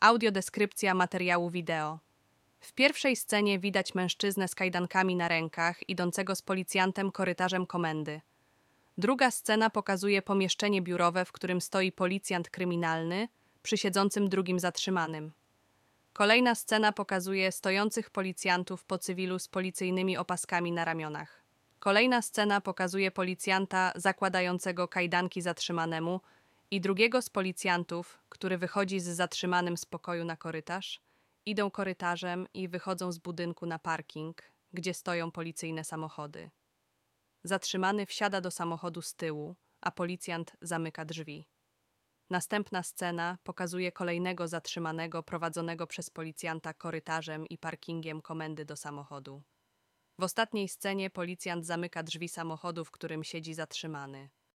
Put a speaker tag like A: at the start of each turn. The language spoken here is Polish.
A: Audiodeskrypcja materiału wideo. W pierwszej scenie widać mężczyznę z kajdankami na rękach, idącego z policjantem korytarzem komendy. Druga scena pokazuje pomieszczenie biurowe, w którym stoi policjant kryminalny przy siedzącym drugim zatrzymanym. Kolejna scena pokazuje stojących policjantów po cywilu z policyjnymi opaskami na ramionach. Kolejna scena pokazuje policjanta zakładającego kajdanki zatrzymanemu i drugiego z policjantów, który wychodzi z zatrzymanym z pokoju na korytarz. Idą korytarzem i wychodzą z budynku na parking, gdzie stoją policyjne samochody. Zatrzymany wsiada do samochodu z tyłu, a policjant zamyka drzwi. Następna scena pokazuje kolejnego zatrzymanego prowadzonego przez policjanta korytarzem i parkingiem komendy do samochodu. W ostatniej scenie policjant zamyka drzwi samochodu, w którym siedzi zatrzymany.